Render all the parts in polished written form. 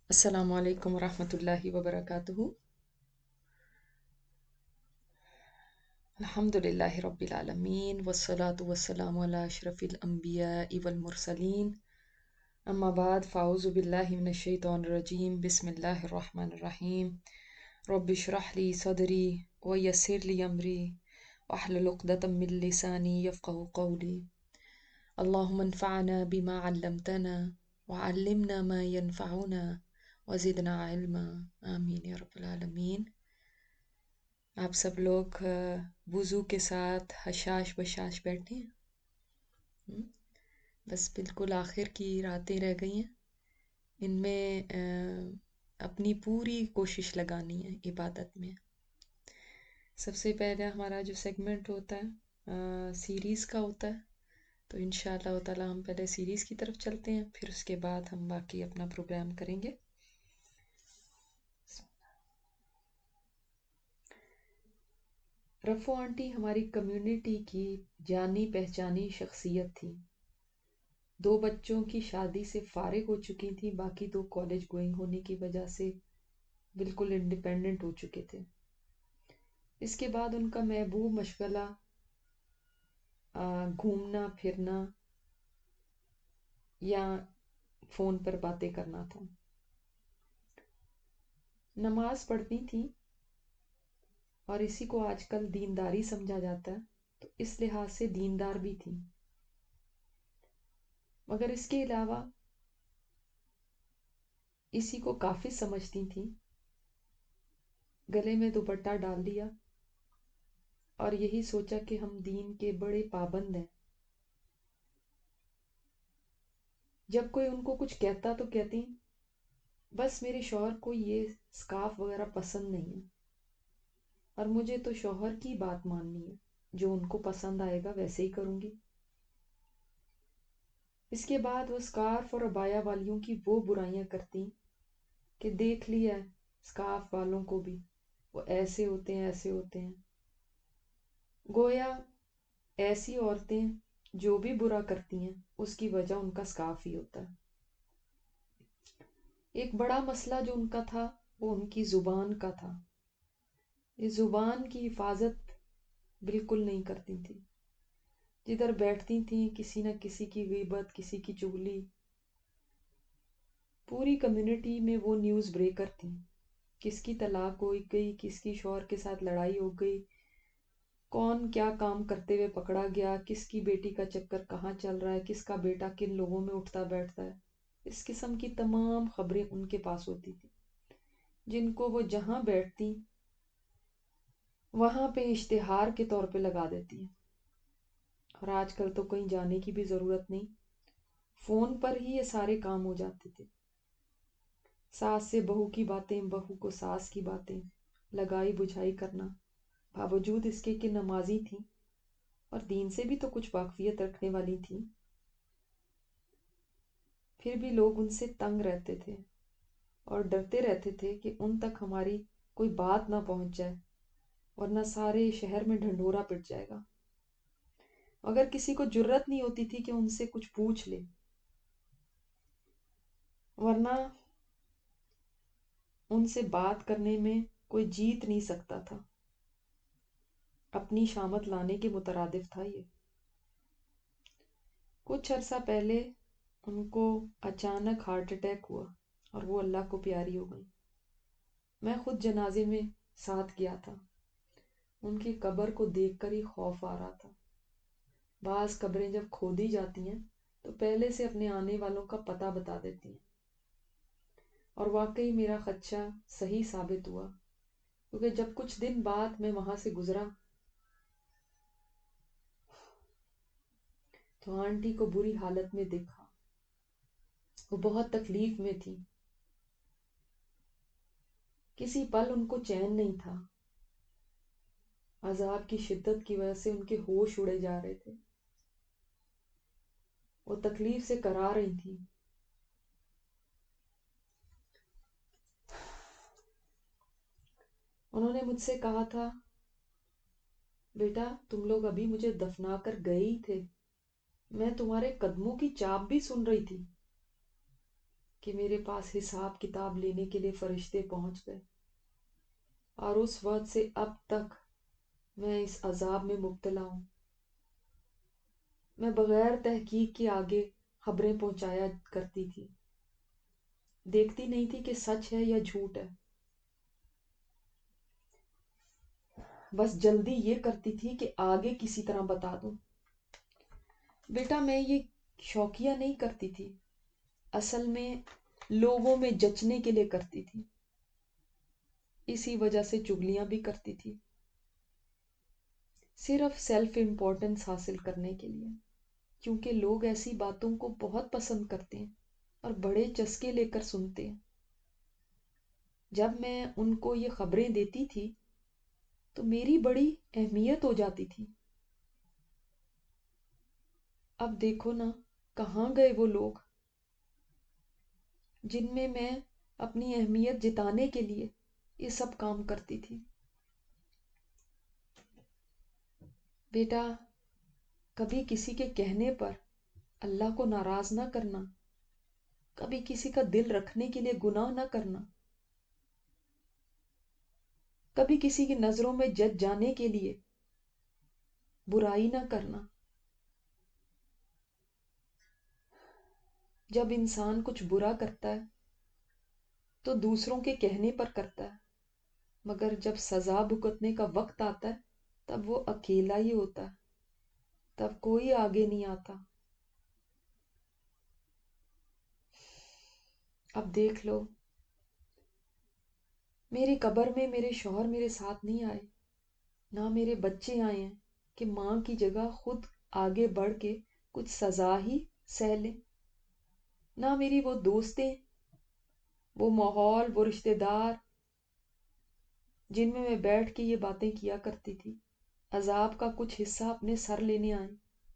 अस्सलामु अलैकुम वरहमतुल्लाहि वबरकातुहू। अल्हम्दुलिल्लाहि रब्बिल आलमीन वस्सलातु वस्सलामु अला अशरफिल अंबियाइ वल मुरसलीन। अम्मा बाद फ़ाऊज़ु बिल्लाहि मिनश शैतानिर रजीम। बिस्मिल्लाहिर रहमानिर रहीम। रब्बि इश्रह ली सदरी व यस्सिर ली अमरी वहलुल उक़दतम मिन लिसानी यफ़क़हू क़ौली। अल्लाहुम्मा अन्फ़अना बिमा अल्लमतना व अल्लिमना मा यनफ़अुना व ज़िदना इल्मा। आमीन या रब्बल आलमीन। आप सब लोग वुज़ू के साथ हशाश बशाश बैठे हैं। हम्म, बस बिल्कुल आखिर की रातें रह गई हैं। इनमें अपनी पूरी कोशिश लगानी है इबादत में। सबसे पहले हमारा जो सेगमेंट होता है सीरीज़ का होता है, तो इंशाअल्लाह ताला हम पहले सीरीज़ की तरफ चलते हैं, फिर उसके बाद हम बाकी अपना प्रोग्राम करेंगे। रफ़ो आंटी हमारी कम्युनिटी की जानी पहचानी शख्सियत थी। 2 बच्चों की शादी से फारिग हो चुकी थी, बाकी 2 कॉलेज गोइंग होने की वजह से बिल्कुल इंडिपेंडेंट हो चुके थे। इसके बाद उनका महबूब मशगला घूमना फिरना या फ़ोन पर बातें करना था। नमाज पढ़ती थी और इसी को आजकल दीनदारी समझा जाता है, तो इस लिहाज से दीनदार भी थी। मगर इसके अलावा इसी को काफी समझती थी। गले में दुपट्टा डाल लिया और यही सोचा कि हम दीन के बड़े पाबंद हैं। जब कोई उनको कुछ कहता तो कहती, बस मेरे शौहर को ये स्कार्फ वगैरह पसंद नहीं है और मुझे तो शौहर की बात माननी है, जो उनको पसंद आएगा वैसे ही करूंगी। इसके बाद वो स्कार्फ और अबाया वालियों की वो बुराइयां करती कि देख लिया है स्कार्फ वालों को भी, वो ऐसे होते हैं ऐसे होते हैं। गोया ऐसी औरतें जो भी बुरा करती हैं उसकी वजह उनका स्कार्फ ही होता है। एक बड़ा मसला जो उनका था वो उनकी जुबान का था। ये जुबान की हिफाजत बिल्कुल नहीं करती थी। जिधर बैठती थी किसी न किसी की गीबत, किसी की चुगली। पूरी कम्युनिटी में वो न्यूज़ ब्रेकर थी। किसकी तलाक हो गई, किसकी शौहर के साथ लड़ाई हो गई, कौन क्या काम करते हुए पकड़ा गया, किसकी बेटी का चक्कर कहाँ चल रहा है, किसका बेटा किन लोगों में उठता बैठता है। इस किस्म की तमाम खबरें उनके पास होती थी, जिनको वो जहां बैठती वहां पे इश्तिहार के तौर पे लगा देती है। और आजकल तो कहीं जाने की भी ज़रूरत नहीं, फ़ोन पर ही ये सारे काम हो जाते थे। सास से बहू की बातें, बहू को सास की बातें, लगाई बुझाई करना। बावजूद इसके कि नमाजी थी और दीन से भी तो कुछ वाकफियत रखने वाली थी, फिर भी लोग उनसे तंग रहते थे और डरते रहते थे कि उन तक हमारी कोई बात ना पहुंच जाए, वरना सारे शहर में ढंढोरा पिट जाएगा। अगर किसी को जुर्रत नहीं होती थी कि उनसे कुछ पूछ ले, वरना उनसे बात करने में कोई जीत नहीं सकता था। अपनी शामत लाने के मुतरादिफ था ये। कुछ अरसा पहले उनको अचानक हार्ट अटैक हुआ और वो अल्लाह को प्यारी हो गई। मैं खुद जनाजे में साथ गया था। उनकी कब्र को देखकर ही खौफ आ रहा था। बाज कब्रें जब खोदी जाती हैं तो पहले से अपने आने वालों का पता बता देती हैं, और वाकई मेरा खदशा सही साबित हुआ, क्योंकि जब कुछ दिन बाद मैं वहां से गुजरा तो आंटी को बुरी हालत में देखा। वो बहुत तकलीफ में थी। किसी पल उनको चैन नहीं था। अजाब की शिद्दत की वजह से उनके होश उड़े जा रहे थे। वो तकलीफ से करा रही थी। उन्होंने मुझसे कहा था, बेटा तुम लोग अभी मुझे दफना कर गए ही थे, मैं तुम्हारे कदमों की चाप भी सुन रही थी کہ میرے پاس حساب کتاب لینے کے لیے فرشتے پہنچ گئے، اور اس وقت سے اب تک میں اس عذاب میں مبتلا ہوں۔ میں بغیر تحقیق کے آگے خبریں پہنچایا کرتی تھی، دیکھتی نہیں تھی کہ سچ ہے یا جھوٹ ہے، بس جلدی یہ کرتی تھی کہ آگے کسی طرح بتا دوں۔ بیٹا میں یہ شوقیہ نہیں کرتی تھی، اصل میں لوگوں میں جچنے کے لیے کرتی تھی، اسی وجہ سے چگلیاں بھی کرتی تھی، صرف سیلف امپورٹنس حاصل کرنے کے لیے، کیونکہ لوگ ایسی باتوں کو بہت پسند کرتے ہیں اور بڑے چسکے لے کر سنتے ہیں۔ جب میں ان کو یہ خبریں دیتی تھی تو میری بڑی اہمیت ہو جاتی تھی۔ اب دیکھو نا کہاں گئے وہ لوگ جن میں اپنی اہمیت جتانے کے لیے یہ سب کام کرتی تھی۔ بیٹا کبھی کسی کے کہنے پر اللہ کو ناراض نہ کرنا، کبھی کسی کا دل رکھنے کے لیے گناہ نہ کرنا، کبھی کسی کی نظروں میں جج جانے کے لیے برائی نہ کرنا۔ جب انسان کچھ برا کرتا ہے تو دوسروں کے کہنے پر کرتا ہے، مگر جب سزا بھگتنے کا وقت آتا ہے تب وہ اکیلا ہی ہوتا ہے، تب کوئی آگے نہیں آتا۔ اب دیکھ لو میری قبر میں میرے شوہر میرے ساتھ نہیں آئے، نہ میرے بچے آئے ہیں کہ ماں کی جگہ خود آگے بڑھ کے کچھ سزا ہی سہ لیں، نہ میری وہ دوستیں، وہ ماحول، وہ رشتے دار جن میں بیٹھ کے یہ باتیں کیا کرتی تھی، عذاب کا کچھ حصہ اپنے سر لینے آئے۔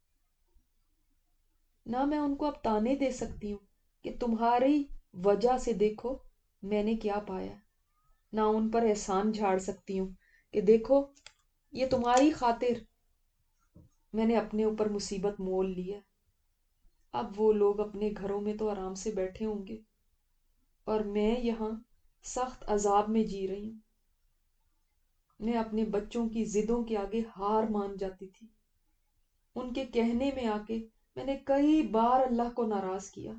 نہ میں ان کو اب تانے دے سکتی ہوں کہ تمہاری وجہ سے دیکھو میں نے کیا پایا، نہ ان پر احسان جھاڑ سکتی ہوں کہ دیکھو یہ تمہاری خاطر میں نے اپنے اوپر مصیبت مول لی ہے۔ اب وہ لوگ اپنے گھروں میں تو آرام سے بیٹھے ہوں گے اور میں یہاں سخت عذاب میں جی رہی ہوں۔ میں اپنے بچوں کی ضدوں کے آگے ہار مان جاتی تھی، ان کے کہنے میں آ کے میں نے کئی بار اللہ کو ناراض کیا۔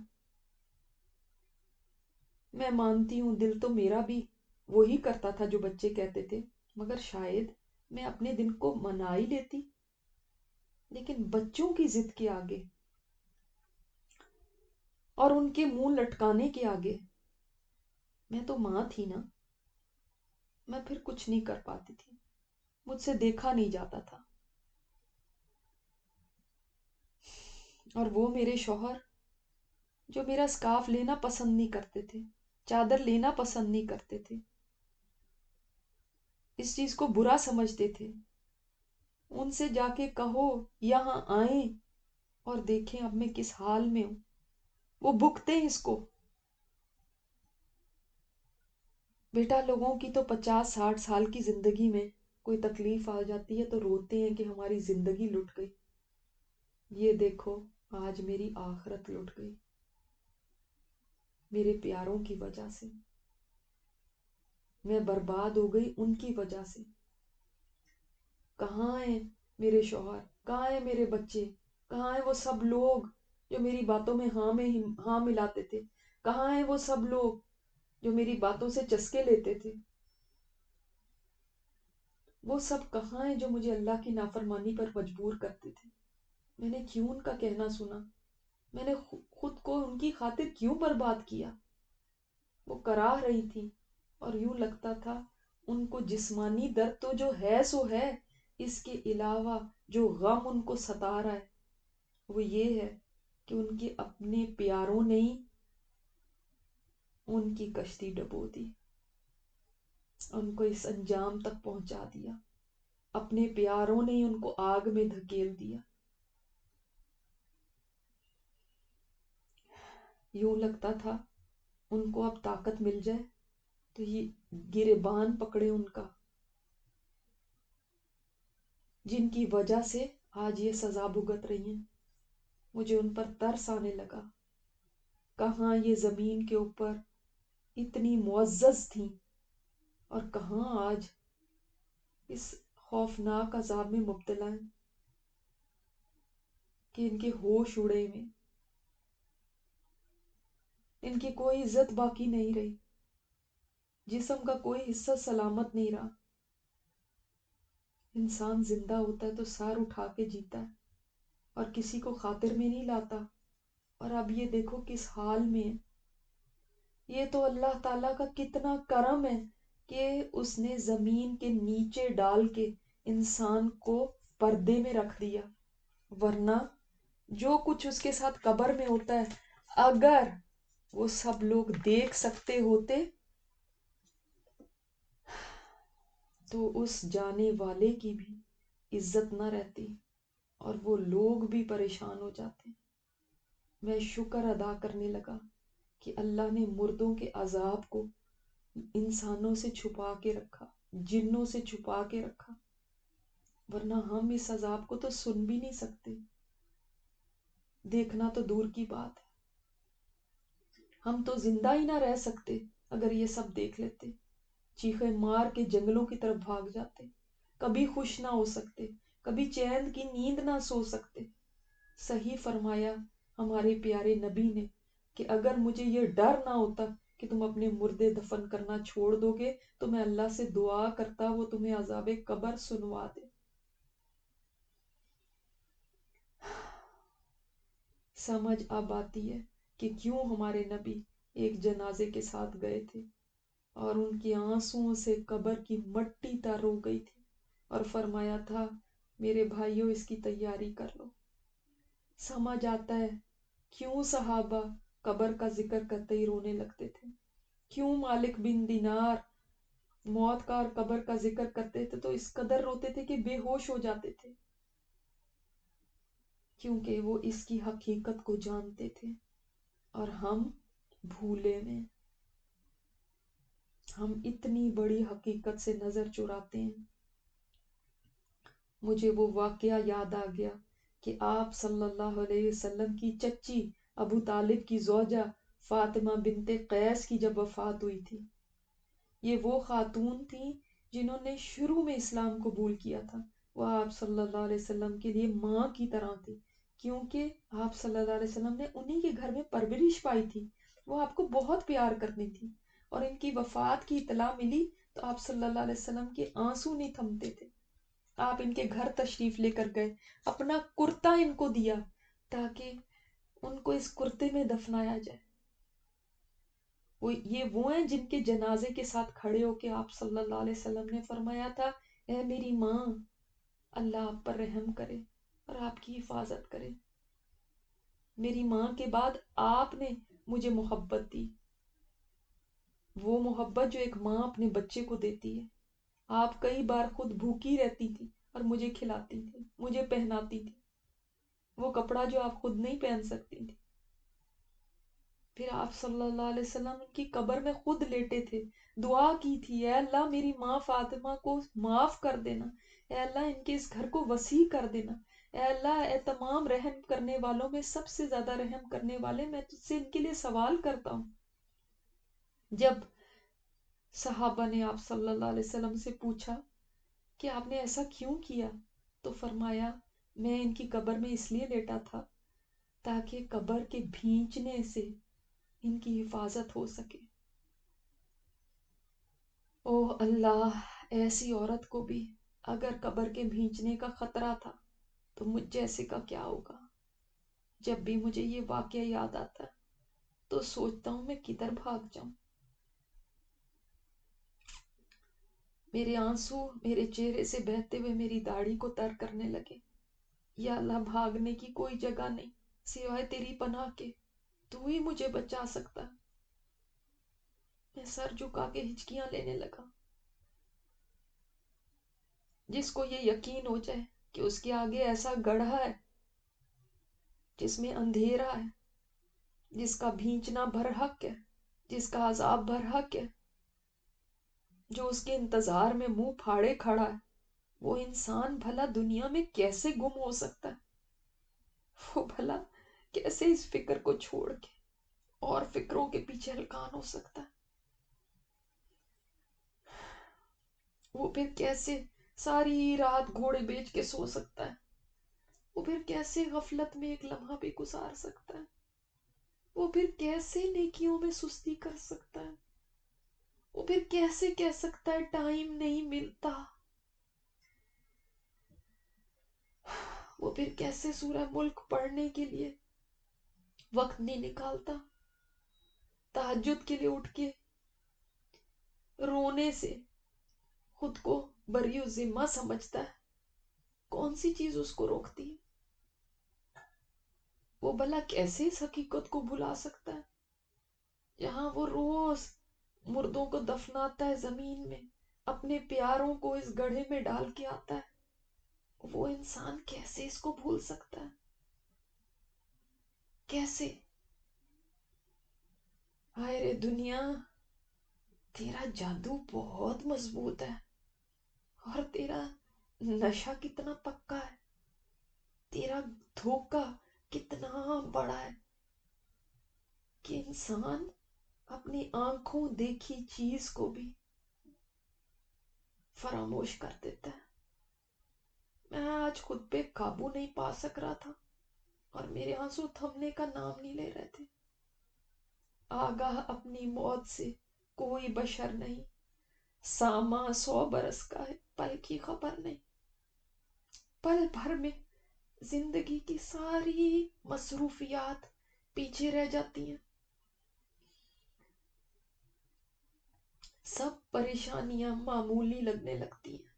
میں مانتی ہوں دل تو میرا بھی وہی کرتا تھا جو بچے کہتے تھے، مگر شاید میں اپنے دل کو منا ہی لیتی، لیکن بچوں کی ضد کے آگے اور ان کے منہ لٹکانے کے آگے میں تو ماں تھی نا، میں پھر کچھ نہیں کر پاتی تھی، مجھ سے دیکھا نہیں جاتا تھا۔ اور وہ میرے شوہر جو میرا سکارف لینا پسند نہیں کرتے تھے، چادر لینا پسند نہیں کرتے تھے، اس چیز کو برا سمجھتے تھے، ان سے جا کے کہو یہاں آئیں اور دیکھیں اب میں کس حال میں ہوں، وہ بھگتے ہیں اس کو۔ بیٹا لوگوں کی تو 50-60 سال کی زندگی میں کوئی تکلیف آ جاتی ہے تو روتے ہیں کہ ہماری زندگی لٹ گئی، یہ دیکھو آج میری آخرت لٹ گئی میرے پیاروں کی وجہ سے، میں برباد ہو گئی ان کی وجہ سے۔ کہاں ہیں میرے شوہر، کہاں ہیں میرے بچے، کہاں ہیں وہ سب لوگ جو میری باتوں میں ہاں ملاتے تھے، کہاں ہیں وہ سب لوگ جو میری باتوں سے چسکے لیتے تھے، وہ سب کہاں ہیں جو مجھے اللہ کی نافرمانی پر مجبور کرتے تھے؟ میں نے کیوں ان کا کہنا سنا؟ میں نے خود کو ان کی خاطر کیوں برباد کیا؟ وہ کراہ رہی تھی اور یوں لگتا تھا ان کو جسمانی درد تو جو ہے سو ہے، اس کے علاوہ جو غم ان کو ستا رہا ہے وہ یہ ہے کہ ان کے اپنے پیاروں نے ہی ان کی کشتی ڈبو دی، ان کو اس انجام تک پہنچا دیا، اپنے پیاروں نے ہی ان کو آگ میں دھکیل دیا۔ یوں لگتا تھا ان کو اب طاقت مل جائے تو یہ گریبان پکڑے ان کا، جن کی وجہ سے آج یہ سزا بھگت رہی ہیں۔ مجھے ان پر ترس آنے لگا، کہاں یہ زمین کے اوپر اتنی معزز تھیں اور کہاں آج اس خوفناک عذاب میں مبتلا ہیں کہ ان کے ہوش اڑے میں، ان کی کوئی عزت باقی نہیں رہی، جسم کا کوئی حصہ سلامت نہیں رہا۔ انسان زندہ ہوتا ہے تو سر اٹھا کے جیتا ہے اور کسی کو خاطر میں نہیں لاتا، اور اب یہ دیکھو کس حال میں ہے۔ یہ تو اللہ تعالیٰ کا کتنا کرم ہے کہ اس نے زمین کے نیچے ڈال کے انسان کو پردے میں رکھ دیا، ورنہ جو کچھ اس کے ساتھ قبر میں ہوتا ہے اگر وہ سب لوگ دیکھ سکتے ہوتے تو اس جانے والے کی بھی عزت نہ رہتی اور وہ لوگ بھی پریشان ہو جاتے۔ میں شکر ادا کرنے لگا کہ اللہ نے مردوں کے عذاب کو انسانوں سے چھپا کے رکھا، جنوں سے چھپا کے رکھا، ورنہ ہم اس عذاب کو تو سن بھی نہیں سکتے، دیکھنا تو دور کی بات ہے۔ ہم تو زندہ ہی نہ رہ سکتے اگر یہ سب دیکھ لیتے، چیخے مار کے جنگلوں کی طرف بھاگ جاتے، کبھی خوش نہ ہو سکتے، کبھی چین کی نیند نہ سو سکتے۔ صحیح فرمایا ہمارے پیارے نبی نے کہ اگر مجھے یہ ڈر نہ ہوتا کہ تم اپنے مردے دفن کرنا چھوڑ دو گے تو میں اللہ سے دعا کرتا وہ تمہیں عذاب قبر سنوا دے۔ سمجھ اب آتی ہے کہ کیوں ہمارے نبی ایک جنازے کے ساتھ گئے تھے اور ان کی آنسوؤں سے قبر کی مٹی تر ہو گئی تھی اور فرمایا تھا میرے بھائیوں اس کی تیاری کر لو۔ سمجھ آتا ہے کیوں صحابہ قبر کا ذکر کرتے ہی رونے لگتے تھے، کیوں مالک بن دینار موت کا اور قبر کا ذکر کرتے تھے تو اس قدر روتے تھے کہ بے ہوش ہو جاتے تھے، کیونکہ وہ اس کی حقیقت کو جانتے تھے اور ہم بھولے میں، ہم اتنی بڑی حقیقت سے نظر چراتے ہیں۔ مجھے وہ واقعہ یاد آ گیا کہ آپ صلی اللہ علیہ وسلم کی چچی ابو طالب کی زوجہ فاطمہ بنت قیس کی جب وفات ہوئی تھی، یہ وہ خاتون تھیں جنہوں نے شروع میں اسلام قبول کیا تھا، وہ آپ صلی اللہ علیہ وسلم کے لیے ماں کی طرح تھی، کیونکہ آپ صلی اللہ علیہ وسلم نے انہی کے گھر میں پرورش پائی تھی، وہ آپ کو بہت پیار کرتی تھی، اور ان کی وفات کی اطلاع ملی تو آپ صلی اللہ علیہ وسلم کے آنسو نہیں تھمتے تھے، آپ ان کے گھر تشریف لے کر گئے، اپنا کرتا ان کو دیا تاکہ ان کو اس کرتے میں دفنایا جائے۔ وہ ہیں جن کے جنازے کے ساتھ کھڑے ہو کے آپ صلی اللہ علیہ وسلم نے فرمایا تھا اے میری ماں، اللہ آپ پر رحم کرے اور آپ کی حفاظت کرے۔ میری ماں کے بعد آپ نے مجھے محبت دی، وہ محبت جو ایک ماں اپنے بچے کو دیتی ہے۔ آپ کئی بار خود بھوکی رہتی تھی اور مجھے کھلاتی تھی، مجھے پہناتی تھی، وہ کپڑا جو آپ خود نہیں پہن سکتی تھی۔ پھر آپ صلی اللہ علیہ وسلم کی قبر میں خود لیٹے تھے، دعا کی تھی اے اللہ میری ماں فاطمہ کو معاف کر دینا، اے اللہ ان کے اس گھر کو وسیع کر دینا، اے اللہ اے تمام رحم کرنے والوں میں سب سے زیادہ رحم کرنے والے، میں تجھ سے ان کے لیے سوال کرتا ہوں۔ جب صحابہ نے آپ صلی اللہ علیہ وسلم سے پوچھا کہ آپ نے ایسا کیوں کیا تو فرمایا میں ان کی قبر میں اس لیے لیٹا تھا تاکہ قبر کے بھینچنے سے ان کی حفاظت ہو سکے۔ اوہ اللہ، ایسی عورت کو بھی اگر قبر کے بھینچنے کا خطرہ تھا تو مجھ جیسے کا کیا ہوگا۔ جب بھی مجھے یہ واقعہ یاد آتا ہے تو سوچتا ہوں میں کدھر بھاگ جاؤں۔ میرے آنسو میرے چہرے سے بہتے ہوئے میری داڑھی کو تر کرنے لگے۔ یا اللہ بھاگنے کی کوئی جگہ نہیں سوائے تیری پناہ کے، تو ہی مجھے بچا سکتا۔ میں سر جھکا کے ہچکیاں لینے لگا۔ جس کو یہ یقین ہو جائے کہ اس کے آگے ایسا گڑھا ہے جس میں اندھیرا ہے، جس کا بھینچنا برحق ہے، جس کا عذاب برحق ہے، جو اس کے انتظار میں منہ پھاڑے کھڑا ہے، وہ انسان بھلا دنیا میں کیسے گم ہو سکتا ہے؟ وہ بھلا کیسے اس فکر کو چھوڑ کے اور فکروں کے پیچھے ہلکان ہو سکتا ہے؟ وہ پھر کیسے ساری رات گھوڑے بیچ کے سو سکتا ہے؟ وہ پھر کیسے غفلت میں ایک لمحہ بھی گزار سکتا ہے؟ وہ پھر کیسے نیکیوں میں سستی کر سکتا ہے؟ وہ پھر کیسے کہہ سکتا ہے ٹائم نہیں ملتا؟ وہ پھر کیسے سورہ ملک پڑھنے کے لیے وقت نہیں نکالتا؟ تہجد کے لیے اٹھ کے رونے سے خود کو بری و ذمہ سمجھتا ہے؟ کون سی چیز اس کو روکتی ہے؟ وہ بھلا کیسے اس حقیقت کو بھلا سکتا ہے جہاں وہ روز مردوں کو دفناتا ہے زمین میں، اپنے پیاروں کو اس گڑھے میں ڈال کے آتا ہے؟ وہ انسان کیسے اس کو بھول سکتا ہے؟ کیسے؟ ہائے رے دنیا، تیرا جادو بہت مضبوط ہے، اور تیرا نشہ کتنا پکا ہے، تیرا دھوکہ کتنا بڑا ہے کہ انسان اپنی آنکھوں دیکھی چیز کو بھی فراموش کر دیتا ہے۔ میں آج خود پہ قابو نہیں پا سک رہا تھا، اور میرے آنسو تھمنے کا نام نہیں لے رہے تھے۔ آگاہ اپنی موت سے کوئی بشر نہیں، ساماں 100 برس کا ہے، پل کی خبر نہیں۔ پل بھر میں زندگی کی ساری مصروفیات پیچھے رہ جاتی ہیں، سب پریشانیاں معمولی لگنے لگتی ہیں،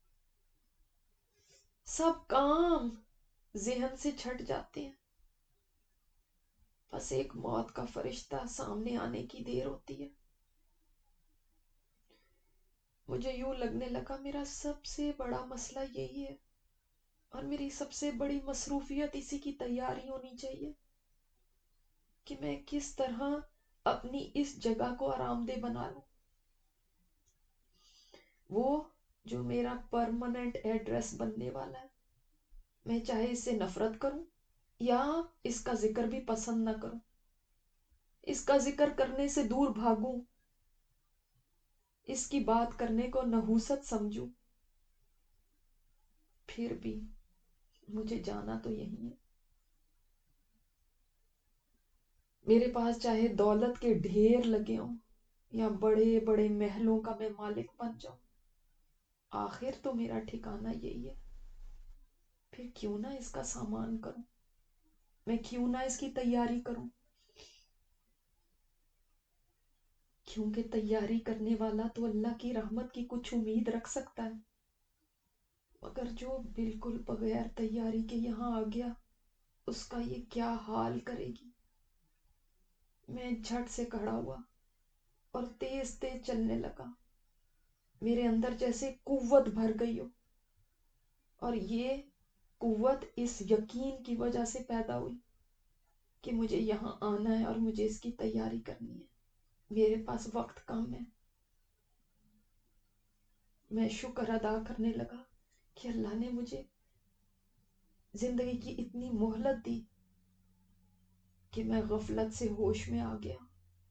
سب کام ذہن سے چھٹ جاتے ہیں، بس ایک موت کا فرشتہ سامنے آنے کی دیر ہوتی ہے۔ مجھے یوں لگنے لگا میرا سب سے بڑا مسئلہ یہی ہے، اور میری سب سے بڑی مصروفیت اسی کی تیاری ہونی چاہیے کہ میں کس طرح اپنی اس جگہ کو آرام دہ بنا لوں، وہ جو میرا پرماننٹ ایڈریس بننے والا ہے۔ میں چاہے اس سے نفرت کروں یا اس کا ذکر بھی پسند نہ کروں، اس کا ذکر کرنے سے دور بھاگوں، اس کی بات کرنے کو نحوست سمجھوں، پھر بھی مجھے جانا تو یہی ہے۔ میرے پاس چاہے دولت کے ڈھیر لگے ہوں یا بڑے بڑے محلوں کا میں مالک بن جاؤں، آخر تو میرا ٹھکانہ یہی ہے۔ پھر کیوں نہ اس کا سامان کروں، میں کیوں نہ اس کی تیاری کروں، کیونکہ تیاری کرنے والا تو اللہ کی رحمت کی کچھ امید رکھ سکتا ہے، مگر جو بالکل بغیر تیاری کے یہاں آ گیا، اس کا یہ کیا حال کرے گی۔ میں جھٹ سے کھڑا ہوا اور تیز تیز چلنے لگا، میرے اندر جیسے قوت بھر گئی ہو، اور یہ قوت اس یقین کی وجہ سے پیدا ہوئی کہ مجھے یہاں آنا ہے اور مجھے اس کی تیاری کرنی ہے، میرے پاس وقت کم ہے۔ میں شکر ادا کرنے لگا کہ اللہ نے مجھے زندگی کی اتنی مہلت دی کہ میں غفلت سے ہوش میں آ گیا،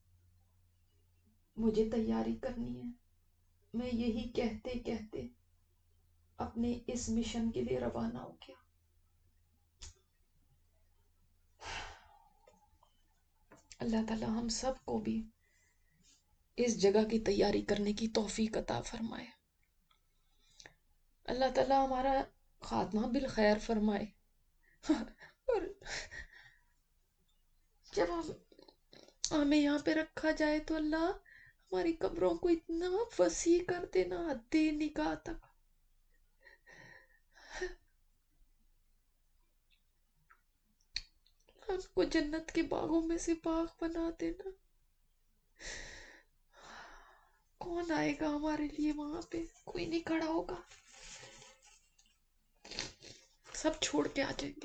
مجھے تیاری کرنی ہے۔ میں یہی کہتے کہتے اپنے اس مشن کے لیے روانہ ہو گیا۔ اللہ تعالی ہم سب کو بھی اس جگہ کی تیاری کرنے کی توفیق عطا فرمائے۔ اللہ تعالی ہمارا خاتمہ بالخیر فرمائے، اور جب ہمیں یہاں پہ رکھا جائے تو اللہ ہماری قبروں کو اتنا وسیع کر دینا، حد نگاہ تک، ہم کو جنت کے باغوں میں سے باغ بنا دینا۔ کون آئے گا ہمارے لیے وہاں پہ؟ کوئی نہیں کھڑا ہوگا، سب چھوڑ کے آ جائیں گے،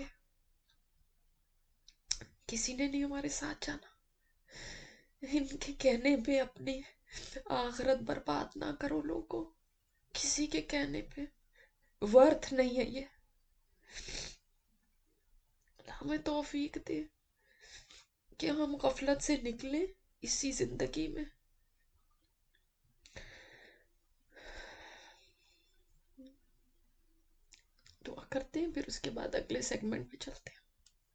کسی نے نہیں ہمارے ساتھ جانا۔ ان کے کہنے پہ اپنی آخرت برباد نہ کرو لوگوں، کسی کے کہنے پہ ورتھ نہیں ہے یہ۔ ہمیں توفیق دے کہ ہم غفلت سے نکلیں اسی زندگی میں. دعا کرتے ہیں، پھر اس کے بعد اگلے سیگمنٹ میں چلتے ہیں.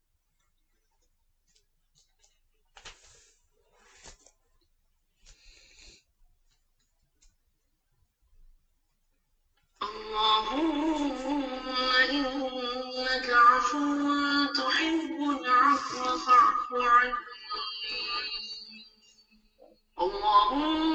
اللهم إنك عفو تحب العفو فاعف عني. اللهم